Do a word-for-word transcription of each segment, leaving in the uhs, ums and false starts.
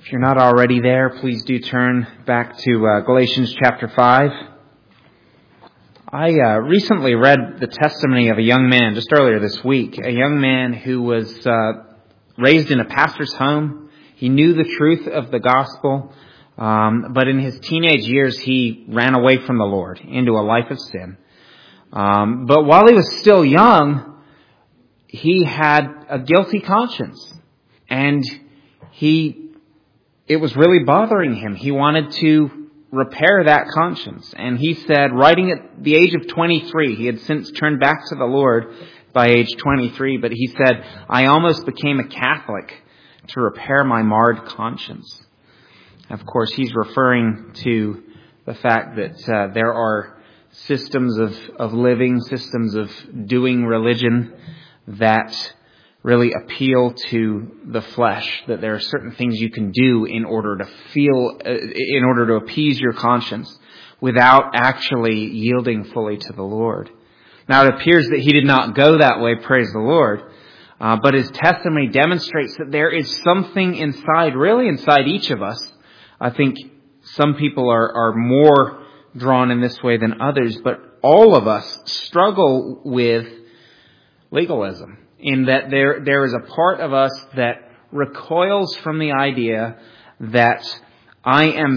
If you're not already there, please do turn back to uh, Galatians chapter five. I uh, recently read the testimony of a young man just earlier this week, a young man who was uh, raised in a pastor's home. He knew the truth of the gospel, um, but in his teenage years he ran away from the Lord into a life of sin. Um, but while he was still young, he had a guilty conscience, and he it was really bothering him. He wanted to repair that conscience. And he said, writing at the age of twenty-three, he had since turned back to the Lord by age twenty-three, but he said, I almost became a Catholic to repair my marred conscience. Of course, he's referring to the fact that uh, there are systems of, of living, systems of doing religion that really appeal to the flesh, that there are certain things you can do in order to feel, uh, in order to appease your conscience without actually yielding fully to the Lord. Now it appears that he did not go that way, praise the Lord, uh, but his testimony demonstrates that there is something inside, really inside each of us. I think some people are, are more drawn in this way than others, but all of us struggle with legalism, in that there there is a part of us that recoils from the idea that I am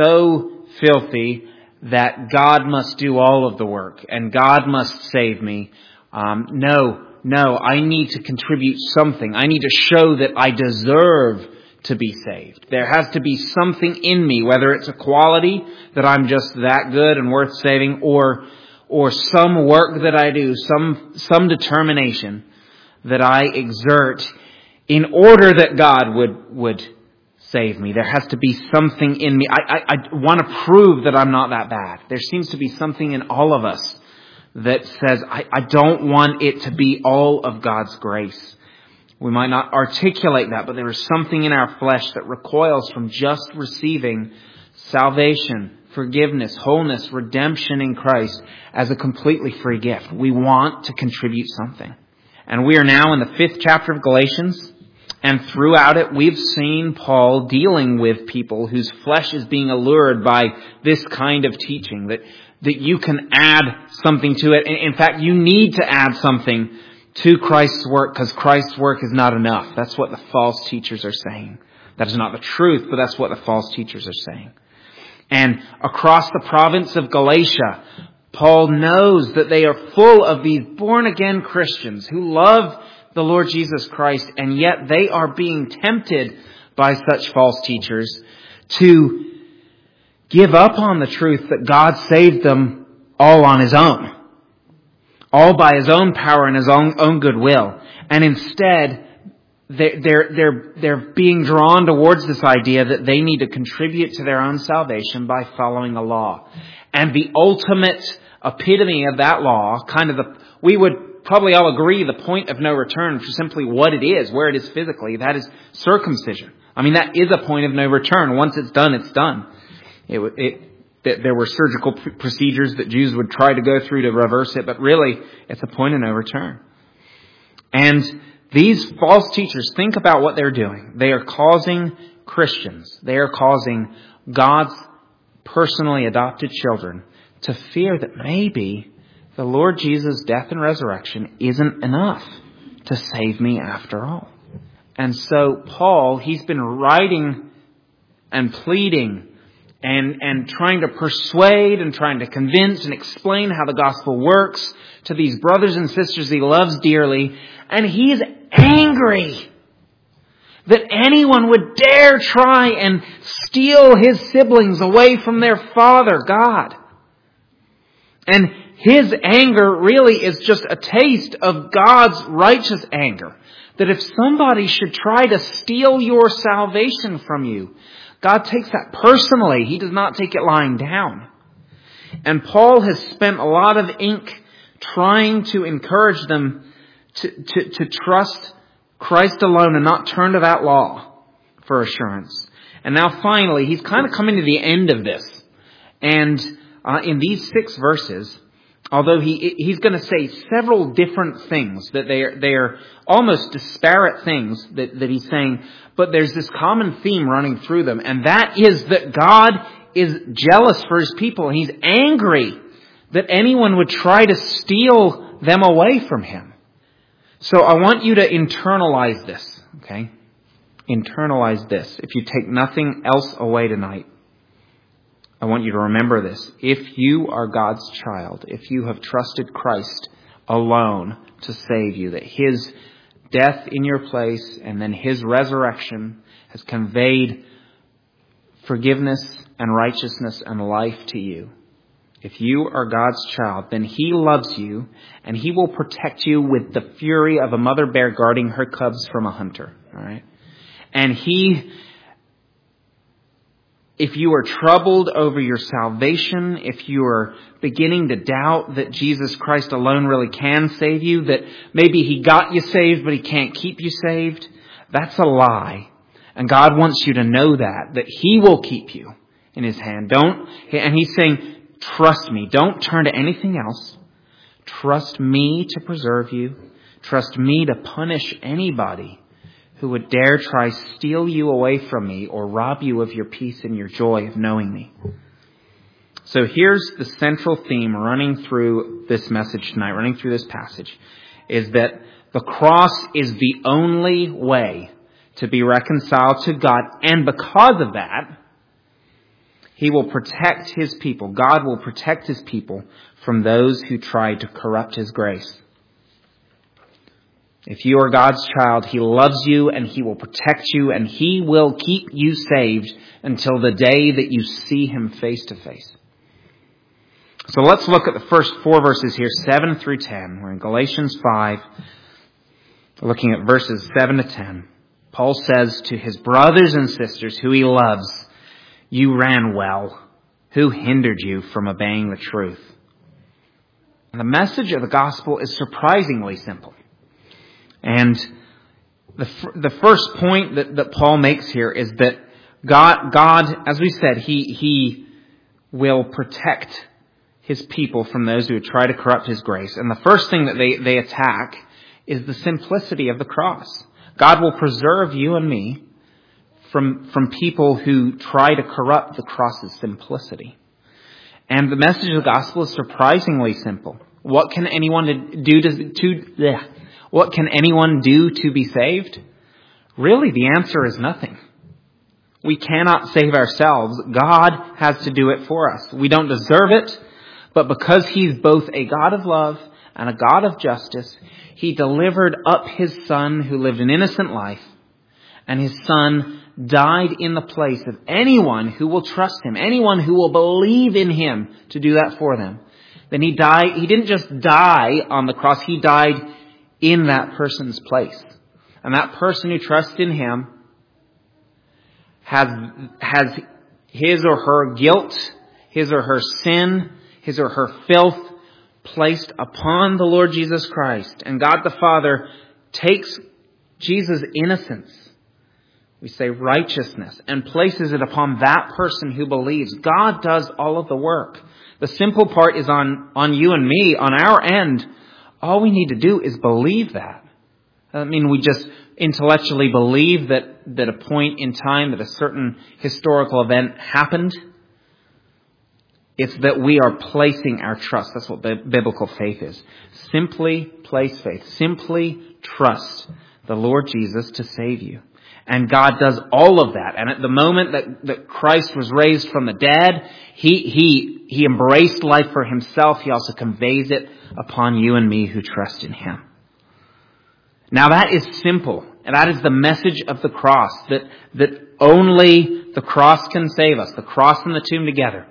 so filthy that God must do all of the work and God must save me. Um, no, no, I need to contribute something. I need to show that I deserve to be saved. There has to be something in me, whether it's a quality that I'm just that good and worth saving, or or some work that I do, some some determination that I exert in order that God would would save me. There has to be something in me. I, I, I want to prove that I'm not that bad. There seems to be something in all of us that says, I, I don't want it to be all of God's grace. We might not articulate that, but there is something in our flesh that recoils from just receiving salvation, forgiveness, wholeness, redemption in Christ as a completely free gift. We want to contribute something. And we are now in the fifth chapter of Galatians, and throughout it we've seen Paul dealing with people whose flesh is being allured by this kind of teaching, that, that you can add something to it. In fact, you need to add something to Christ's work because Christ's work is not enough. That's what the false teachers are saying. That is not the truth, but that's what the false teachers are saying. And across the province of Galatia, Paul knows that they are full of these born-again Christians who love the Lord Jesus Christ, and yet they are being tempted by such false teachers to give up on the truth that God saved them all on His own, all by His own power and His own, own goodwill. And instead, they're, they're, they're, they're being drawn towards this idea that they need to contribute to their own salvation by following a law. And the ultimate epitome of that law, kind of the, we would probably all agree the point of no return for simply what it is, where it is physically, that is circumcision. I mean, that is a point of no return. Once it's done, it's done. It, it, there were surgical procedures that Jews would try to go through to reverse it, but really, it's a point of no return. And these false teachers, think about what they're doing. They are causing Christians, they are causing God's personally adopted children to fear that maybe the Lord Jesus' death and resurrection isn't enough to save me after all. And so Paul, he's been writing and pleading and, and trying to persuade and trying to convince and explain how the gospel works to these brothers and sisters he loves dearly. And he's angry that anyone would dare try and steal his siblings away from their Father, God. And his anger really is just a taste of God's righteous anger. That if somebody should try to steal your salvation from you, God takes that personally. He does not take it lying down. And Paul has spent a lot of ink trying to encourage them to, to, to trust Christ alone and not turn to that law for assurance. And now finally, he's kind of coming to the end of this. And uh, in these six verses, although he he's going to say several different things, that they are, they are almost disparate things that, that he's saying, but there's this common theme running through them, and that is that God is jealous for his people. He's angry that anyone would try to steal them away from him. So I want you to internalize this, okay? Internalize this. If you take nothing else away tonight, I want you to remember this. If you are God's child, if you have trusted Christ alone to save you, that his death in your place and then his resurrection has conveyed forgiveness and righteousness and life to you. If you are God's child, then he loves you and he will protect you with the fury of a mother bear guarding her cubs from a hunter. All right? And he, if you are troubled over your salvation, if you are beginning to doubt that Jesus Christ alone really can save you, that maybe he got you saved but he can't keep you saved, that's a lie. And God wants you to know that, that he will keep you in his hand. Don't, and he's saying, trust me. Don't turn to anything else. Trust me to preserve you. Trust me to punish anybody who would dare try steal you away from me or rob you of your peace and your joy of knowing me. So here's the central theme running through this message tonight, running through this passage, is that the cross is the only way to be reconciled to God. And because of that, he will protect his people. God will protect his people from those who try to corrupt his grace. If you are God's child, he loves you and he will protect you and he will keep you saved until the day that you see him face to face. So let's look at the first four verses here, seven through ten. We're in Galatians five, looking at verses seven to ten. Paul says to his brothers and sisters who he loves, you ran well. Who hindered you from obeying the truth? And the message of the gospel is surprisingly simple. And the the first point that, that Paul makes here is that God, God, as we said, he, he will protect his people from those who would try to corrupt his grace. And the first thing that they, they attack is the simplicity of the cross. God will preserve you and me from, from people who try to corrupt the cross's simplicity. And the message of the gospel is surprisingly simple. What can anyone do to, to yeah, what can anyone do to be saved? Really, the answer is nothing. We cannot save ourselves. God has to do it for us. We don't deserve it, but because he's both a God of love and a God of justice, he delivered up his son who lived an innocent life, and his son died in the place of anyone who will trust him, anyone who will believe in him to do that for them. Then he died, he didn't just die on the cross, he died in that person's place. And that person who trusts in him has, has his or her guilt, his or her sin, his or her filth placed upon the Lord Jesus Christ. And God the Father takes Jesus' innocence, we say righteousness, and places it upon that person who believes. God does all of the work. The simple part is on, on you and me, on our end. All we need to do is believe that. I mean, we just intellectually believe that, that a point in time, that a certain historical event happened. It's that we are placing our trust. That's what biblical faith is. Simply place faith. Simply trust the Lord Jesus to save you. And God does all of that. And at the moment that, that Christ was raised from the dead, he, he, he embraced life for himself. He also conveys it upon you and me who trust in him. Now that is simple. And that is the message of the cross, that, that only the cross can save us. The cross and the tomb together.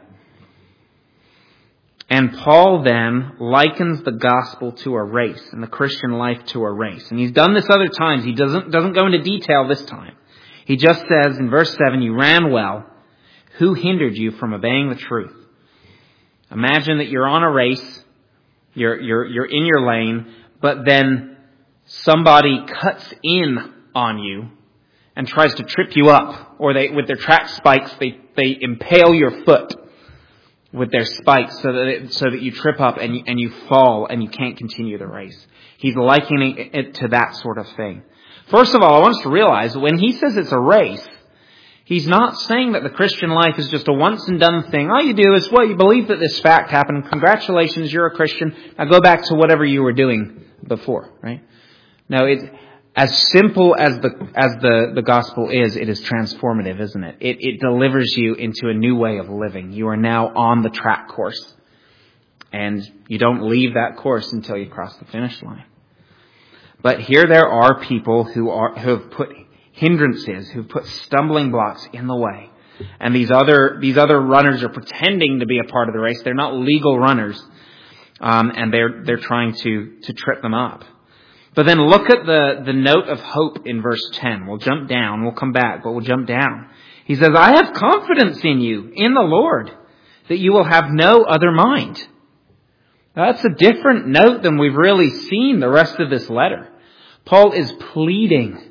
And Paul then likens the gospel to a race and the Christian life to a race. And he's done this other times. He doesn't, doesn't go into detail this time. He just says in verse seven, you ran well. Who hindered you from obeying the truth? Imagine that you're on a race. You're, you're, you're in your lane, but then somebody cuts in on you and tries to trip you up, or they, with their track spikes, they, they impale your foot. with their spikes so that it, so that you trip up and you, and you fall and you can't continue the race. He's likening it to that sort of thing. First of all, I want us to realize when he says it's a race, he's not saying that the Christian life is just a once and done thing. All you do is, well, you believe that this fact happened. Congratulations, you're a Christian. Now go back to whatever you were doing before, right? No, it's as simple as the as the, the gospel is, it is transformative, isn't it? It it delivers you into a new way of living. You are now on the track course. And you don't leave that course until you cross the finish line. But here there are people who are who have put hindrances, who've put stumbling blocks in the way. And these other these other runners are pretending to be a part of the race. They're not legal runners. Um, and they're they're trying to, to trip them up. But then look at the, the note of hope in verse ten. We'll jump down. We'll come back, but we'll jump down. He says, I have confidence in you, in the Lord, that you will have no other mind. That's a different note than we've really seen the rest of this letter. Paul is pleading.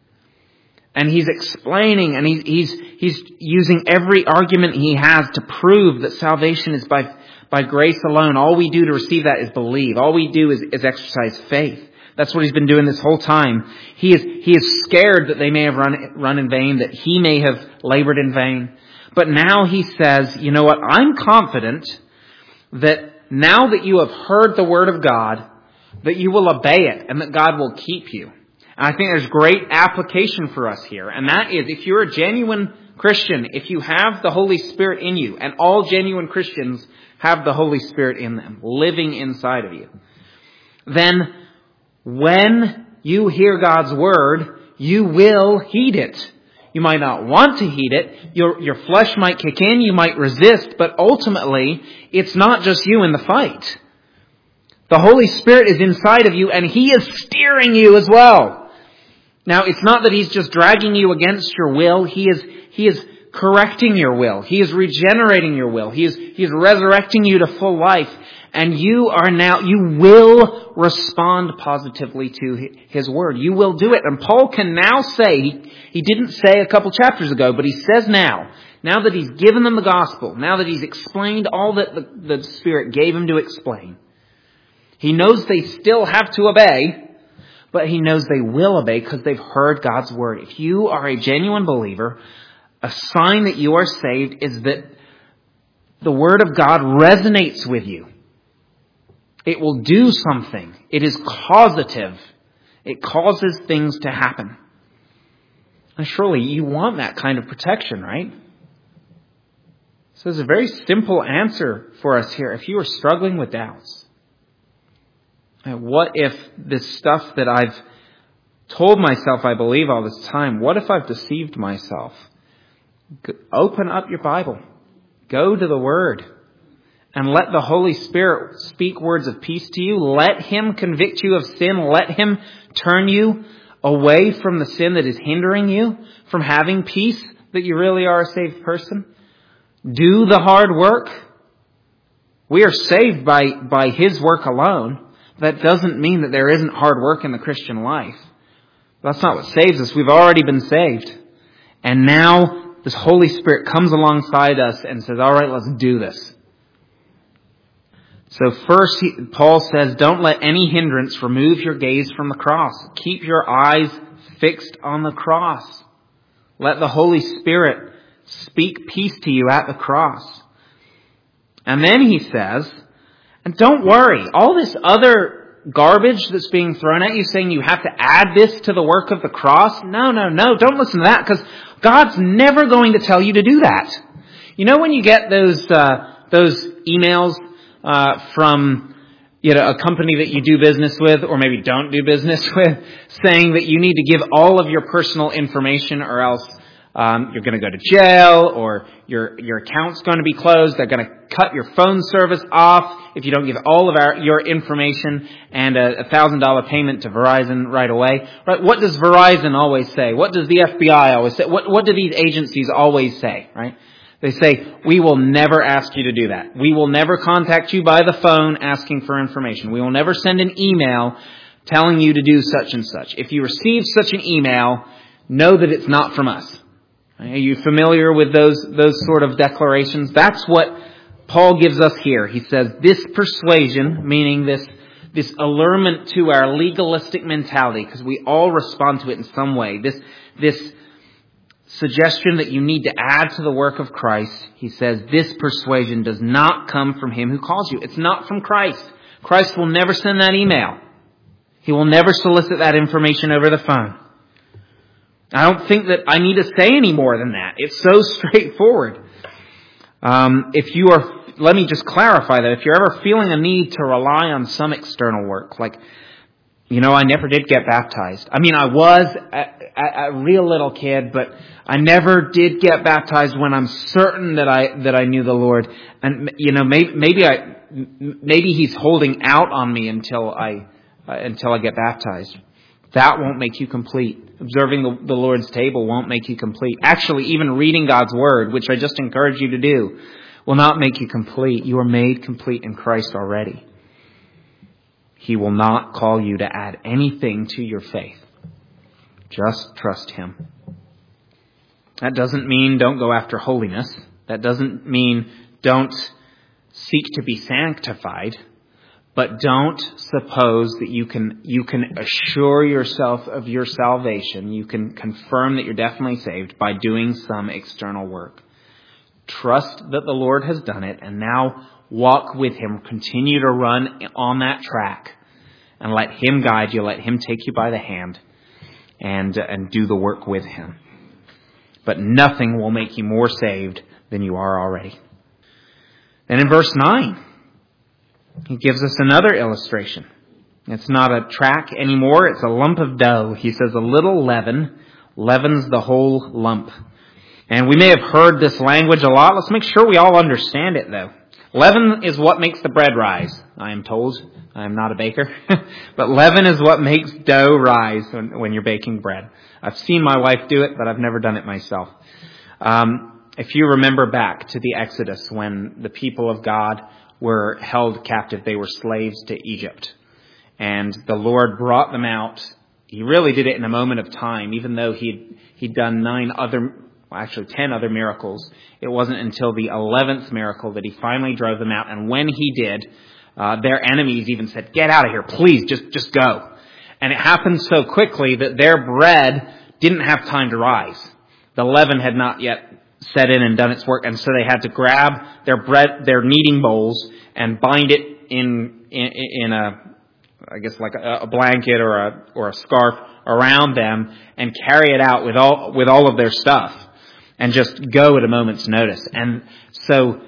And he's explaining, and he's, he's, he's using every argument he has to prove that salvation is by, by grace alone. All we do to receive that is believe. All we do is, is exercise faith. That's what he's been doing this whole time. He is, he is scared that they may have run, run in vain, that he may have labored in vain. But now he says, you know what? I'm confident that now that you have heard the word of God, that you will obey it and that God will keep you. And I think there's great application for us here. And that is, if you're a genuine Christian, if you have the Holy Spirit in you, and all genuine Christians have the Holy Spirit in them, living inside of you, then when you hear God's word, you will heed it. You might not want to heed it. Your, your flesh might kick in. You might resist. But ultimately, it's not just you in the fight. The Holy Spirit is inside of you and He is steering you as well. Now, it's not that He's just dragging you against your will. He is, He is correcting your will. He is regenerating your will. He is, He is resurrecting you to full life. And you are now, you will respond positively to His word. You will do it. And Paul can now say, he, he didn't say a couple chapters ago, but he says now, now that he's given them the gospel, now that he's explained all that the, the Spirit gave him to explain, he knows they still have to obey, but he knows they will obey because they've heard God's word. If you are a genuine believer, a sign that you are saved is that the word of God resonates with you. It will do something. It is causative. It causes things to happen. And surely you want that kind of protection, right? So there's a very simple answer for us here. If you are struggling with doubts, what if this stuff that I've told myself I believe all this time, what if I've deceived myself? Open up your Bible. Go to the Word. And let the Holy Spirit speak words of peace to you. Let Him convict you of sin. Let Him turn you away from the sin that is hindering you from having peace, that you really are a saved person. Do the hard work. We are saved by, by His work alone. That doesn't mean that there isn't hard work in the Christian life. That's not what saves us. We've already been saved. And now this Holy Spirit comes alongside us and says, all right, let's do this. So first, he, Paul says, don't let any hindrance remove your gaze from the cross. Keep your eyes fixed on the cross. Let the Holy Spirit speak peace to you at the cross. And then he says, and don't worry, all this other garbage that's being thrown at you, saying you have to add this to the work of the cross. No, no, no, don't listen to that, because God's never going to tell you to do that. You know when you get those uh, those emails uh, from you know a company that you do business with, or maybe don't do business with, saying that you need to give all of your personal information, or else Um, you're going to go to jail, or your your account's going to be closed. They're going to cut your phone service off if you don't give all of our, your information and a, a thousand dollar payment to Verizon right away. Right? What does Verizon always say? What does the F B I always say? What what do these agencies always say? Right? They say, we will never ask you to do that. We will never contact you by the phone asking for information. We will never send an email telling you to do such and such. If you receive such an email, know that it's not from us. Are you familiar with those those sort of declarations? That's what Paul gives us here. He says, this persuasion, meaning this, this allurement to our legalistic mentality, because we all respond to it in some way, this, this suggestion that you need to add to the work of Christ, he says, this persuasion does not come from him who calls you. It's not from Christ. Christ will never send that email. He will never solicit that information over the phone. I don't think that I need to say any more than that. It's so straightforward. Um, if you are, let me just clarify that if you're ever feeling a need to rely on some external work, like, you know, I never did get baptized. I mean, I was a, a, a real little kid, but I never did get baptized when I'm certain that I that I knew the Lord. And you know, maybe maybe I maybe He's holding out on me until I uh, until I get baptized. That won't make you complete. Observing the, the Lord's table won't make you complete. Actually, even reading God's Word, which I just encourage you to do, will not make you complete. You are made complete in Christ already. He will not call you to add anything to your faith. Just trust Him. That doesn't mean don't go after holiness. That doesn't mean don't seek to be sanctified. But don't suppose that you can you can assure yourself of your salvation. You can confirm that you're definitely saved by doing some external work. Trust that the Lord has done it, and now walk with Him. Continue to run on that track, and let Him guide you. Let Him take you by the hand, and and do the work with Him. But nothing will make you more saved than you are already. Then in verse nine, he gives us another illustration. It's not a track anymore. It's a lump of dough. He says a little leaven leavens the whole lump. And we may have heard this language a lot. Let's make sure we all understand it, though. Leaven is what makes the bread rise, I am told. I am not a baker. But leaven is what makes dough rise when, when you're baking bread. I've seen my wife do it, but I've never done it myself. Um, if you remember back to the Exodus, when the people of God were held captive, they were slaves to Egypt. And the Lord brought them out. He really did it in a moment of time, even though he'd, he'd done nine other Well, actually ten other miracles. It wasn't until the eleventh miracle that he finally drove them out. And when he did, uh, their enemies even said, "Get out of here, please, just, just go." And it happened so quickly that their bread didn't have time to rise. The leaven had not yet set in and done its work. And so they had to grab their bread, their kneading bowls, and bind it in, in, in a, I guess like a, a blanket or a, or a scarf around them, and carry it out with all, with all of their stuff. And just go at a moment's notice. And so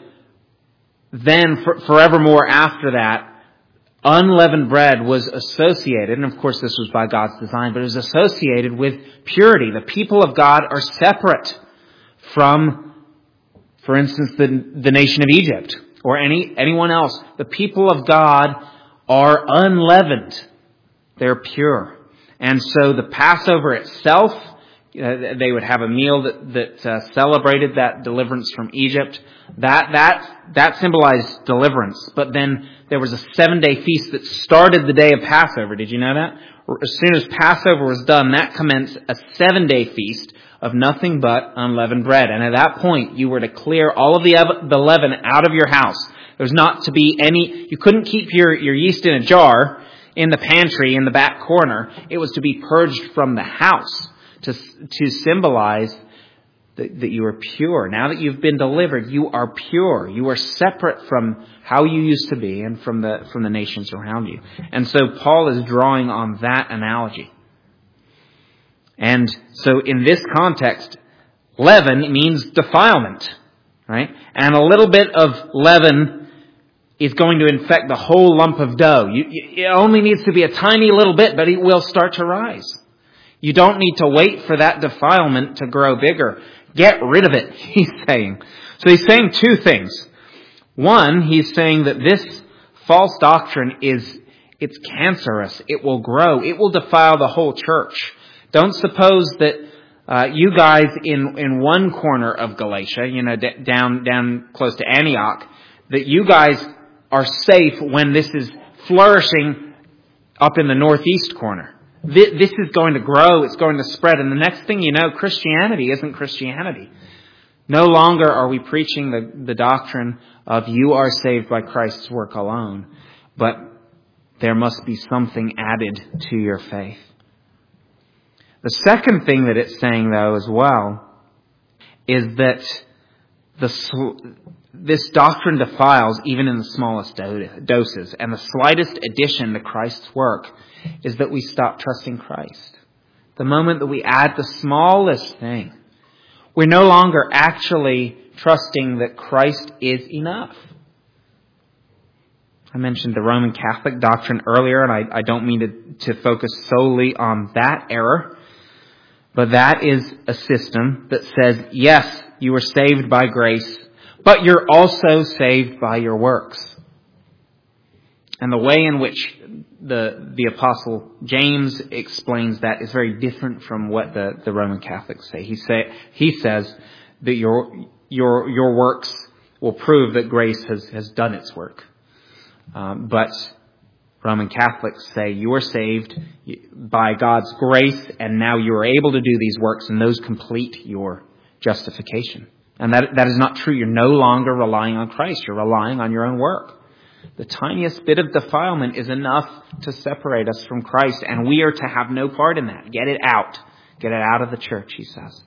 then for, forevermore after that, unleavened bread was associated, and of course this was by God's design, but it was associated with purity. The people of God are separate from, for instance, the, the nation of Egypt or any anyone else. The people of God are unleavened. They're pure. And so the Passover itself, Uh, they would have a meal that, that uh, celebrated that deliverance from Egypt. That, that, that symbolized deliverance. But then there was a seven-day feast that started the day of Passover. Did you know that? As soon as Passover was done, that commenced a seven-day feast of nothing but unleavened bread. And at that point, you were to clear all of the, the leaven out of your house. There was not to be any, you couldn't keep your, your yeast in a jar in the pantry in the back corner. It was to be purged from the house. To, to symbolize that, that you are pure. Now that you've been delivered, you are pure. You are separate from how you used to be and from the from the nations around you. And so Paul is drawing on that analogy. And so in this context, leaven means defilement, right? And a little bit of leaven is going to infect the whole lump of dough. You, it only needs to be a tiny little bit, but it will start to rise. You don't need to wait for that defilement to grow bigger. Get rid of it, he's saying. So he's saying two things. One, he's saying that this false doctrine is, it's cancerous. It will grow. It will defile the whole church. Don't suppose that uh, you guys in, in one corner of Galatia, you know, d- down, down close to Antioch, that you guys are safe when this is flourishing up in the northeast corner. This is going to grow. It's going to spread. And the next thing you know, Christianity isn't Christianity. No longer are we preaching the, the doctrine of you are saved by Christ's work alone, but there must be something added to your faith. The second thing that it's saying, though, as well, is that the this doctrine defiles even in the smallest doses. And the slightest addition to Christ's work is that we stop trusting Christ. The moment that we add the smallest thing, we're no longer actually trusting that Christ is enough. I mentioned the Roman Catholic doctrine earlier, and I, I don't mean to, to focus solely on that error, but that is a system that says, yes, you were saved by grace, but you're also saved by your works. And the way in which the the Apostle James explains that is very different from what the, the Roman Catholics say. He say he says that your your your works will prove that grace has, has done its work. Um, but Roman Catholics say you are saved by God's grace, and now you are able to do these works, and those complete your justification. And that that is not true. You're no longer relying on Christ. You're relying on your own work. The tiniest bit of defilement is enough to separate us from Christ, and we are to have no part in that. Get it out. Get it out of the church, he says.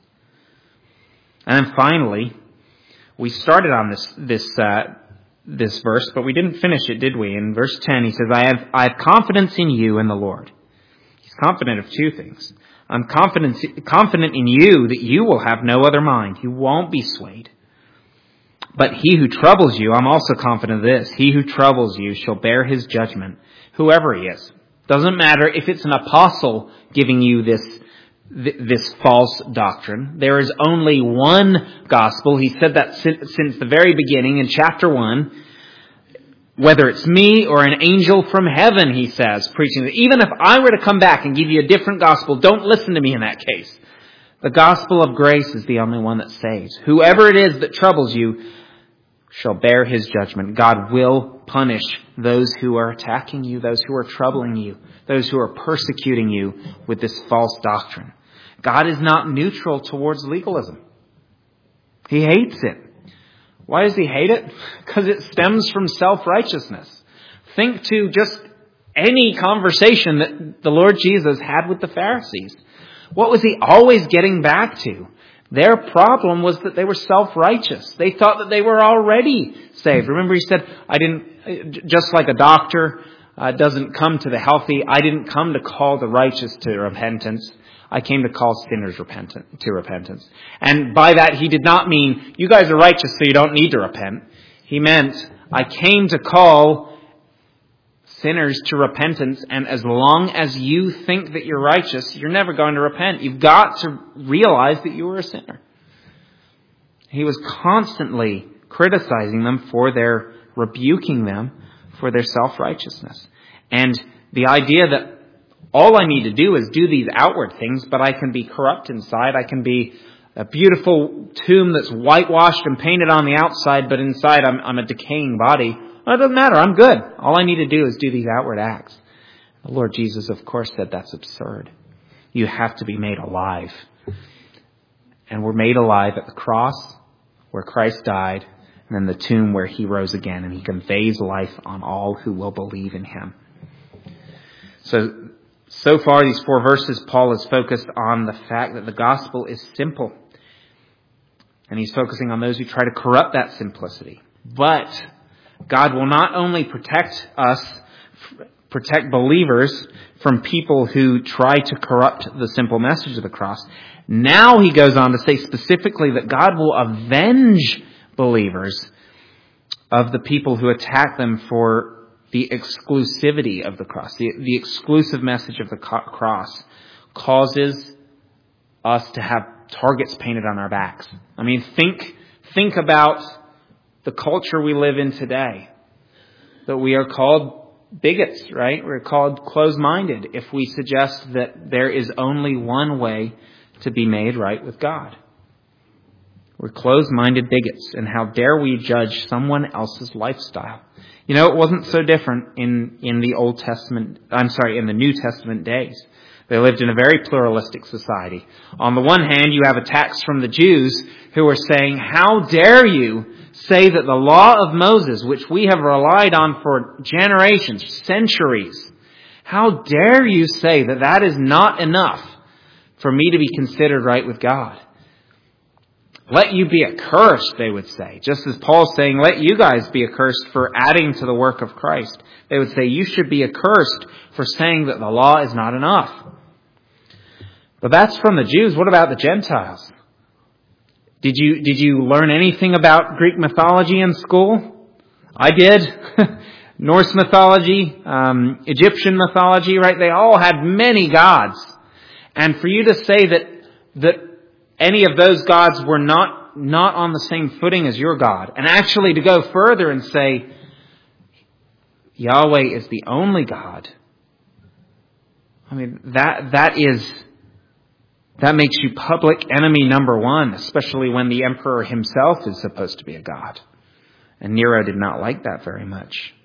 And then finally, we started on this this uh, this verse, but we didn't finish it, did we? In verse ten, he says, I have I have confidence in you in the Lord. He's confident of two things. I'm confident, confident in you that you will have no other mind. You won't be swayed. But he who troubles you, I'm also confident of this, he who troubles you shall bear his judgment, whoever he is. Doesn't matter if it's an apostle giving you this, this false doctrine. There is only one gospel. He said that since the very beginning in chapter one. Whether it's me or an angel from heaven, he says, preaching that even if I were to come back and give you a different gospel, don't listen to me in that case. The gospel of grace is the only one that saves. Whoever it is that troubles you shall bear his judgment. God will punish those who are attacking you, those who are troubling you, those who are persecuting you with this false doctrine. God is not neutral towards legalism. He hates it. Why does he hate it? Because it stems from self-righteousness. Think to just any conversation that the Lord Jesus had with the Pharisees. What was he always getting back to? Their problem was that they were self-righteous. They thought that they were already saved. Remember, he said, I didn't, just like a doctor uh, doesn't come to the healthy, I didn't come to call the righteous to repentance. I came to call sinners repentant, to repentance. And by that, he did not mean, you guys are righteous, so you don't need to repent. He meant, I came to call sinners to repentance, and as long as you think that you're righteous, you're never going to repent. You've got to realize that you were a sinner. He was constantly criticizing them for their, rebuking them for their self-righteousness. And the idea that all I need to do is do these outward things, but I can be corrupt inside. I can be a beautiful tomb that's whitewashed and painted on the outside, but inside I'm, I'm a decaying body. Well, it doesn't matter. I'm good. All I need to do is do these outward acts. The Lord Jesus, of course, said that's absurd. You have to be made alive. And we're made alive at the cross where Christ died, and then the tomb where he rose again, and he conveys life on all who will believe in him. So, So far, these four verses, Paul is focused on the fact that the gospel is simple. And he's focusing on those who try to corrupt that simplicity. But God will not only protect us, protect believers from people who try to corrupt the simple message of the cross. Now he goes on to say specifically that God will avenge believers of the people who attack them for the exclusivity of the cross. The, the exclusive message of the cross causes us to have targets painted on our backs. I mean, think, think about the culture we live in today. That we are called bigots, right? We're called closed-minded if we suggest that there is only one way to be made right with God. We're closed-minded bigots, and how dare we judge someone else's lifestyle? You know, it wasn't so different in, in the Old Testament, I'm sorry, in the New Testament days. They lived in a very pluralistic society. On the one hand, you have attacks from the Jews who are saying, how dare you say that the law of Moses, which we have relied on for generations, centuries, how dare you say that that is not enough for me to be considered right with God? Let you be accursed, they would say. Just as Paul's saying, let you guys be accursed for adding to the work of Christ. They would say, you should be accursed for saying that the law is not enough. But that's from the Jews. What about the Gentiles? Did you, did you learn anything about Greek mythology in school? I did. Norse mythology, um, Egyptian mythology, right? They all had many gods. And for you to say that, that any of those gods were not, not on the same footing as your God, and actually to go further and say, Yahweh is the only God. I mean, that, that is, that makes you public enemy number one, especially when the emperor himself is supposed to be a god. And Nero did not like that very much.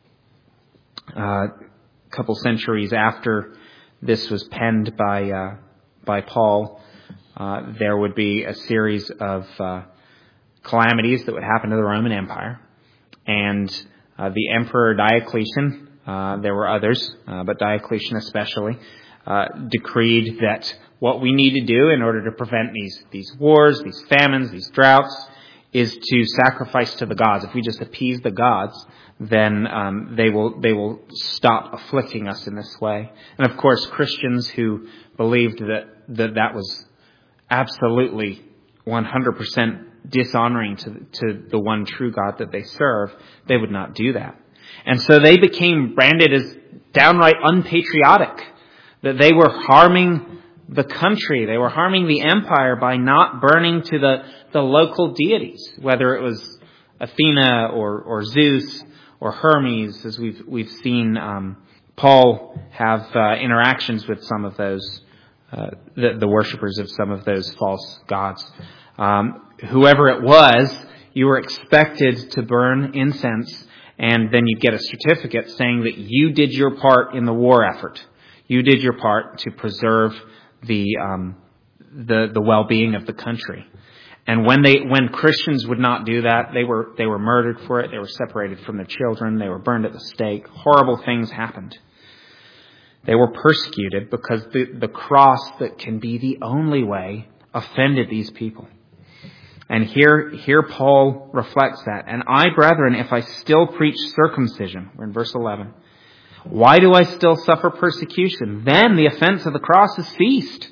Uh, a couple centuries after this was penned by, uh, by Paul, uh, there would be a series of, uh, calamities that would happen to the Roman Empire. And, uh, the Emperor Diocletian, uh, there were others, uh, but Diocletian especially, uh, decreed that what we need to do in order to prevent these, these wars, these famines, these droughts, is to sacrifice to the gods. If we just appease the gods, then um, they will they will stop afflicting us in this way. And of course, Christians who believed that that, that was absolutely one hundred percent dishonoring to, to the one true God that they serve, they would not do that. And so they became branded as downright unpatriotic, that they were harming the country, they were harming the empire by not burning to the, the local deities, whether it was Athena or, or Zeus or Hermes, as we've we've seen um, Paul have uh, interactions with some of those, uh, the, the worshippers of some of those false gods. Um, whoever it was, you were expected to burn incense, and then you'd get a certificate saying that you did your part in the war effort. You did your part to preserve the um, the the well-being of the country. And when they when Christians would not do that, they were they were murdered for it. They were separated from their children. They were burned at the stake. Horrible things happened. They were persecuted because the, the cross that can be the only way offended these people. And here here Paul reflects that. And I, brethren, if I still preach circumcision, we're in verse eleven, why do I still suffer persecution? Then the offense of the cross has ceased.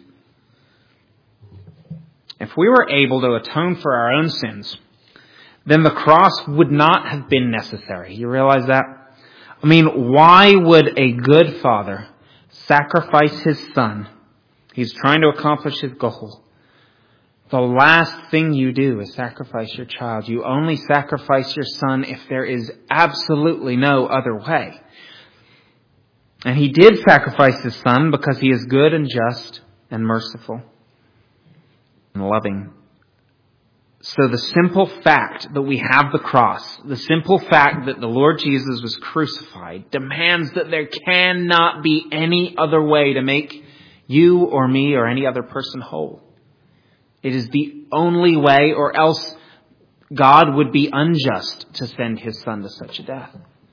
If we were able to atone for our own sins, then the cross would not have been necessary. You realize that? I mean, why would a good father sacrifice his son? He's trying to accomplish his goal. The last thing you do is sacrifice your child. You only sacrifice your son if there is absolutely no other way. And he did sacrifice his son because he is good and just and merciful and loving. So the simple fact that we have the cross, the simple fact that the Lord Jesus was crucified, demands that there cannot be any other way to make you or me or any other person whole. It is the only way, or else God would be unjust to send his son to such a death.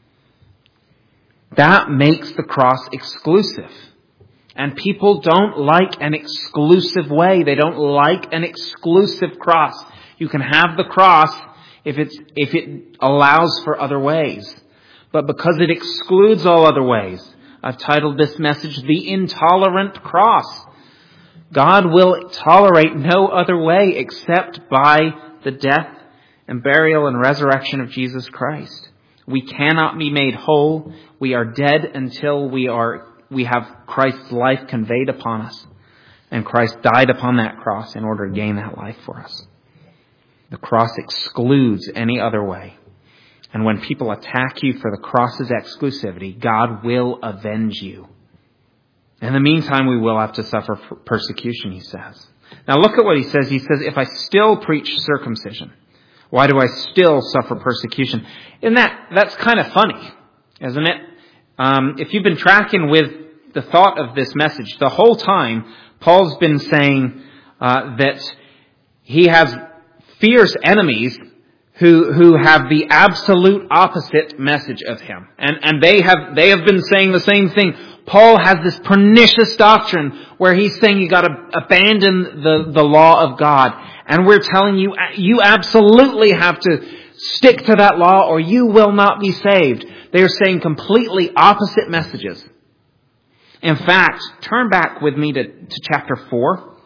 That makes the cross exclusive. And people don't like an exclusive way. They don't like an exclusive cross. You can have the cross if it's, if it allows for other ways. But because it excludes all other ways, I've titled this message, The Intolerant Cross. God will tolerate no other way except by the death and burial and resurrection of Jesus Christ. We cannot be made whole. We are dead until we are we have Christ's life conveyed upon us. And Christ died upon that cross in order to gain that life for us. The cross excludes any other way. And when people attack you for the cross's exclusivity, God will avenge you. In the meantime, we will have to suffer persecution, he says. Now look at what he says. He says, if I still preach circumcision, why do I still suffer persecution? And that, that's kind of funny, isn't it? Um, if you've been tracking with the thought of this message. The whole time, Paul's been saying uh, that he has fierce enemies who who have the absolute opposite message of him. And and they have they have been saying the same thing. Paul has this pernicious doctrine where he's saying you got to abandon the, the law of God. And we're telling you, you absolutely have to stick to that law or you will not be saved. They are saying completely opposite messages. In fact, turn back with me to, to chapter four.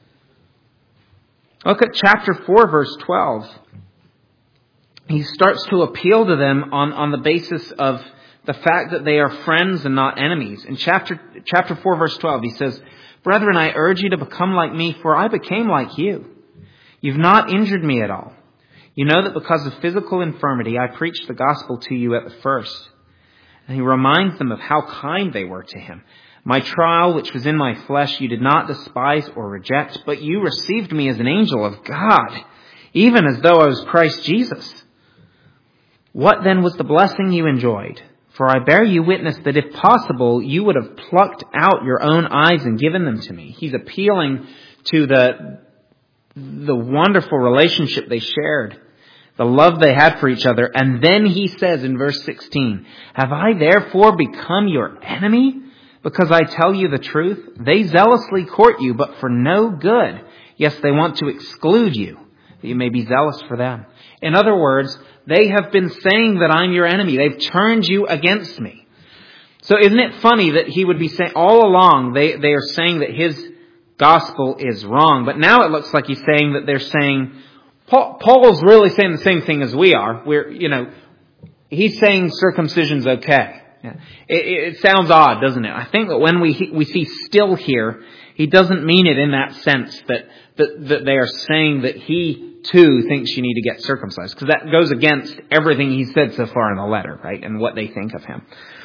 Look at chapter four, verse twelve. He starts to appeal to them on, on the basis of the fact that they are friends and not enemies. In chapter chapter four, verse twelve, he says, "Brethren, I urge you to become like me, for I became like you. You've not injured me at all. You know that because of physical infirmity, I preached the gospel to you at the first." And he reminds them of how kind they were to him. "My trial, which was in my flesh, you did not despise or reject, but you received me as an angel of God, even as though I was Christ Jesus. What then was the blessing you enjoyed? For I bear you witness that if possible, you would have plucked out your own eyes and given them to me." He's appealing to the, the wonderful relationship they shared, the love they had for each other. And then he says in verse sixteen, "Have I therefore become your enemy because I tell you the truth? They zealously court you, but for no good. Yes, they want to exclude you, that you may be zealous for them." In other words, they have been saying that I'm your enemy. They've turned you against me. So isn't it funny that he would be saying all along they, they are saying that his gospel is wrong. But now it looks like he's saying that they're saying, Paul, Paul's really saying the same thing as we are. We're, you know, he's saying circumcision's okay. Yeah. It, it sounds odd, doesn't it? I think that when we we see still here, he doesn't mean it in that sense that, that, that they are saying that he too thinks you need to get circumcised, because that goes against everything he said so far in the letter, right? And what they think of him.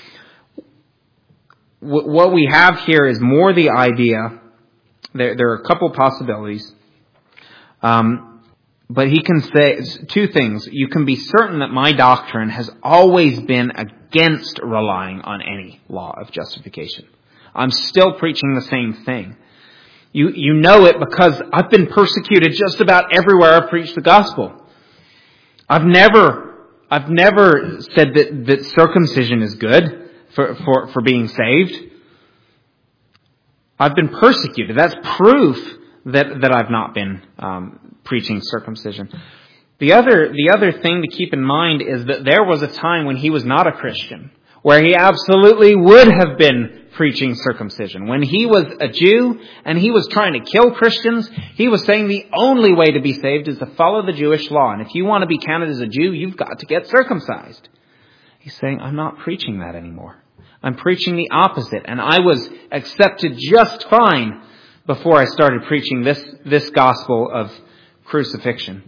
What we have here is more the idea. There, there are a couple possibilities. Um, but he can say two things. You can be certain that my doctrine has always been against relying on any law of justification. I'm still preaching the same thing. You you know it because I've been persecuted just about everywhere I've preached the gospel. I've never I've never said that, that circumcision is good for, for, for being saved. I've been persecuted. That's proof that, that I've not been um, preaching circumcision. The other the other thing to keep in mind is that there was a time when he was not a Christian, where he absolutely would have been preaching circumcision. When he was a Jew and he was trying to kill Christians, he was saying the only way to be saved is to follow the Jewish law. And if you want to be counted as a Jew, you've got to get circumcised. He's saying, I'm not preaching that anymore. I'm preaching the opposite. And I was accepted just fine before I started preaching this, this gospel of crucifixion.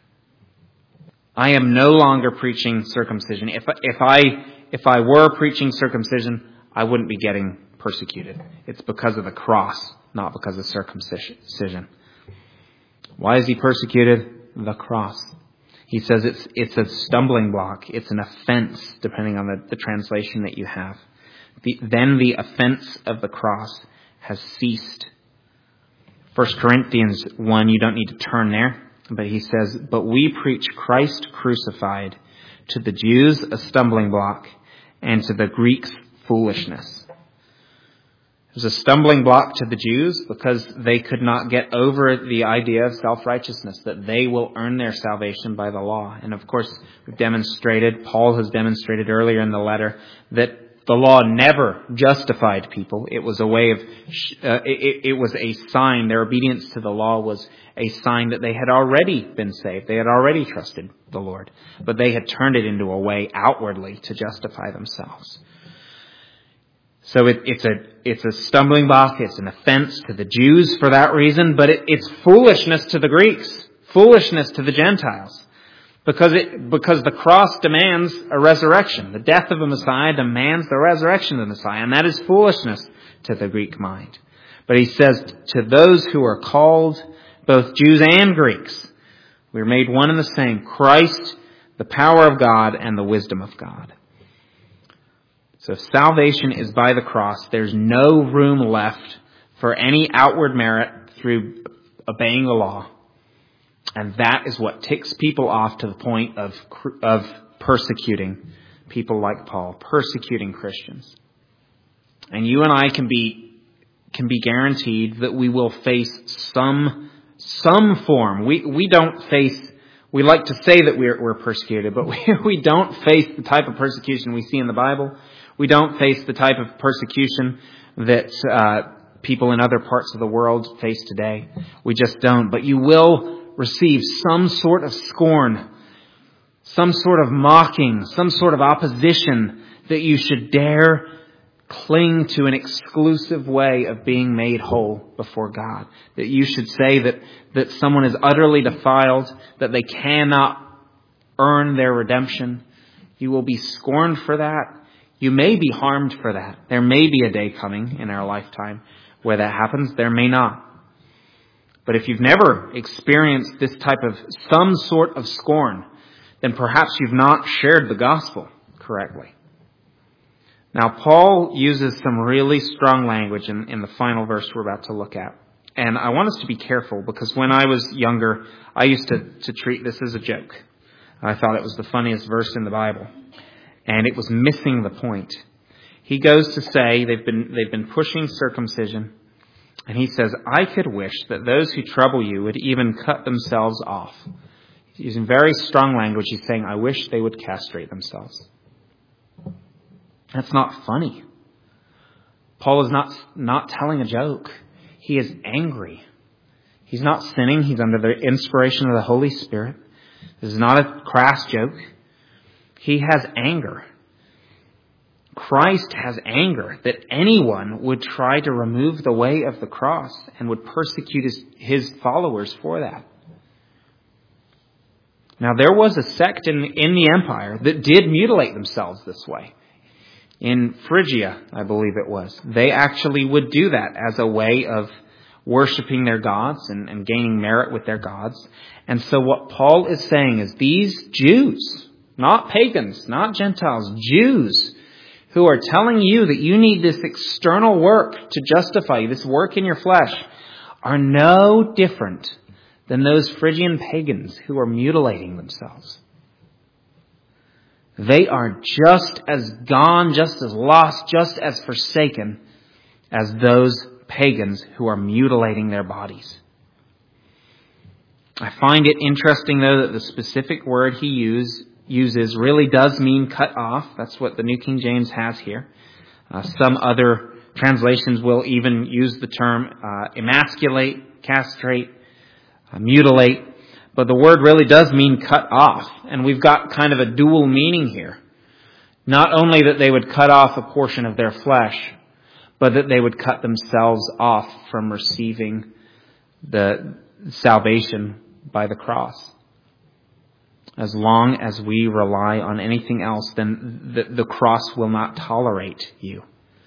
I am no longer preaching circumcision. If, if I, if I were preaching circumcision, I wouldn't be getting persecuted. It's because of the cross, not because of circumcision. Why is he persecuted? The cross. He says it's it's a stumbling block. It's an offense, depending on the, the translation that you have. The, then the offense of the cross has ceased. First Corinthians one, you don't need to turn there, but he says, "But we preach Christ crucified, to the Jews a stumbling block, and to the Greeks foolishness." It was a stumbling block to the Jews because they could not get over the idea of self-righteousness, that they will earn their salvation by the law. And of course, we've demonstrated, Paul has demonstrated earlier in the letter, that the law never justified people. It was a way of, uh, it, it was a sign. Their obedience to the law was a sign that they had already been saved. They had already trusted the Lord. But they had turned it into a way outwardly to justify themselves. So it, it's a it's a stumbling block. It's an offense to the Jews for that reason, but it, it's foolishness to the Greeks, foolishness to the Gentiles, because it because the cross demands a resurrection. The death of a Messiah demands the resurrection of the Messiah, and that is foolishness to the Greek mind. But he says to those who are called, both Jews and Greeks, we're made one and the same: Christ, the power of God, and the wisdom of God. So if salvation is by the cross, there's no room left for any outward merit through obeying the law. And that is what ticks people off to the point of of persecuting people like Paul, persecuting Christians. And you and I can be can be guaranteed that we will face some some form. We we don't face. We like to say that we're we're persecuted, but we we don't face the type of persecution we see in the Bible. We don't face the type of persecution that uh, people in other parts of the world face today. We just don't. But you will receive some sort of scorn, some sort of mocking, some sort of opposition that you should dare cling to an exclusive way of being made whole before God. That you should say that, that someone is utterly defiled, that they cannot earn their redemption. You will be scorned for that. You may be harmed for that. There may be a day coming in our lifetime where that happens. There may not. But if you've never experienced this type of some sort of scorn, then perhaps you've not shared the gospel correctly. Now, Paul uses some really strong language in, in the final verse we're about to look at. And I want us to be careful because when I was younger, I used to, to treat this as a joke. I thought it was the funniest verse in the Bible. And it was missing the point. He goes to say they've been they've been pushing circumcision. And he says, I could wish that those who trouble you would even cut themselves off. He's using very strong language. He's saying, I wish they would castrate themselves. That's not funny. Paul is not, not telling a joke. He is angry. He's not sinning. He's under the inspiration of the Holy Spirit. This is not a crass joke. He has anger. Christ has anger that anyone would try to remove the way of the cross and would persecute his, his followers for that. Now, there was a sect in, in the empire that did mutilate themselves this way. In Phrygia, I believe it was. They actually would do that as a way of worshiping their gods and, and gaining merit with their gods. And so what Paul is saying is these Jews, not pagans, not Gentiles, Jews, who are telling you that you need this external work to justify you, this work in your flesh, are no different than those Phrygian pagans who are mutilating themselves. They are just as gone, just as lost, just as forsaken as those pagans who are mutilating their bodies. I find it interesting, though, that the specific word he use, uses really does mean cut off. That's what the New King James has here. Uh, some other translations will even use the term uh, emasculate, castrate, uh, mutilate. But the word really does mean cut off. And we've got kind of a dual meaning here. Not only that they would cut off a portion of their flesh, but that they would cut themselves off from receiving the salvation by the cross. As long as we rely on anything else, then the, the cross will not tolerate you.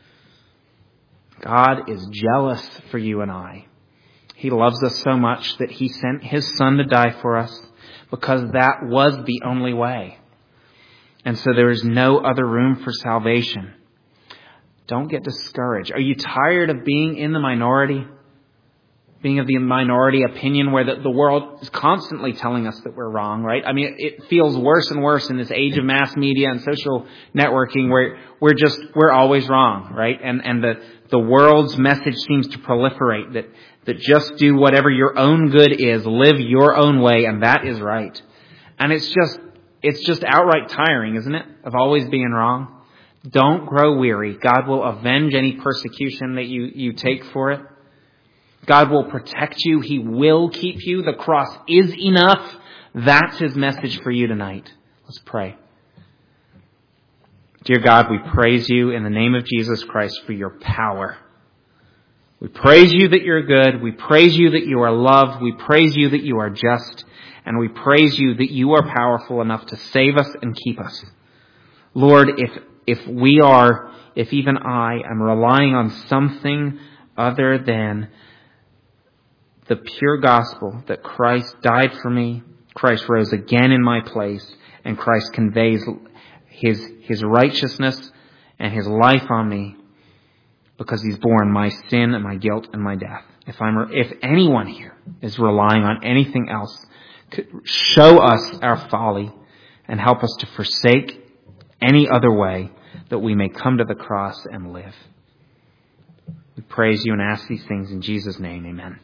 God is jealous for you and I. He loves us so much that he sent his Son to die for us because that was the only way. And so there is no other room for salvation. Don't get discouraged. Are you tired of being in the minority? Being of the minority opinion where the, the world is constantly telling us that we're wrong, right? I mean, it feels worse and worse in this age of mass media and social networking where we're just, we're always wrong, right? And, and the, the world's message seems to proliferate that, that just do whatever your own good is, live your own way, and that is right. And it's just, it's just outright tiring, isn't it? Of always being wrong. Don't grow weary. God will avenge any persecution that you, you take for it. God will protect you. He will keep you. The cross is enough. That's his message for you tonight. Let's pray. Dear God, we praise you in the name of Jesus Christ for your power. We praise you that you're good. We praise you that you are loved. We praise you that you are just. And we praise you that you are powerful enough to save us and keep us. Lord, if, if we are, if even I am relying on something other than the pure gospel that Christ died for me, Christ rose again in my place, and Christ conveys his, his righteousness and his life on me because he's borne my sin and my guilt and my death. If I'm, if anyone here is relying on anything else, show us our folly and help us to forsake any other way that we may come to the cross and live. We praise you and ask these things in Jesus' name. Amen.